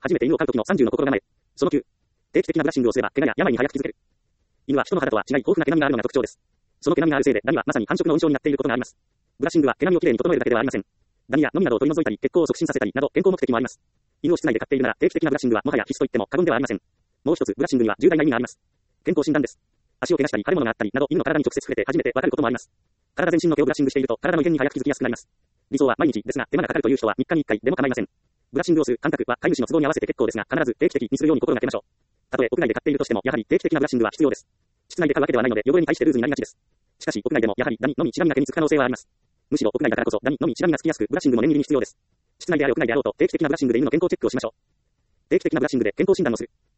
初めて犬を飼う時の30の心構え。その9。定期的なブラッシングをすれば、怪我や病に早く気づける。犬は人の肌とは違い、豊富な毛並みがあるのが特徴です。その毛並みがあるせいで、ダニはまさに繁殖の温床になっていることがあります。ブラッシングは毛並みをきれいに整えるだけではありません。ダニやノミなどを取り除いたり、血行を促進させたりなど、健康目的もあります。犬を室内で飼っているなら、定期的なブラッシングはもはや必須と言っても過言ではありません。もう一つ、ブラッシングには重大な意味があります。健康診断です。足を怪我したり、腫れ物があったりなど、犬の体に直接触れて初めてわかることもあります。体全身の毛をブラッシングしていると、体の異変に早く気づきやすくなります。理想は毎日ですが、手間がかかるという人は3日に1回でも構いません。ブラッシングをする間隔は飼い主の都合に合わせて結構ですが、必ず定期的にするように心がけましょう。たとえ屋外で飼っているとしても、やはり定期的なブラッシングは必要です。室内で飼うわけではないので、汚れに対してルーズになりがちです。しかし、屋外でもやはりダニのみ血がみが手につく可能性はあります。むしろ屋外だからこそダニのみ血がみがつきやすく、ブラッシングも念入りに必要です。室内であれ屋外であろうと定期的なブラッシングで犬の健康チェックをしましょう。定期的なブラッシングで健康診断をする。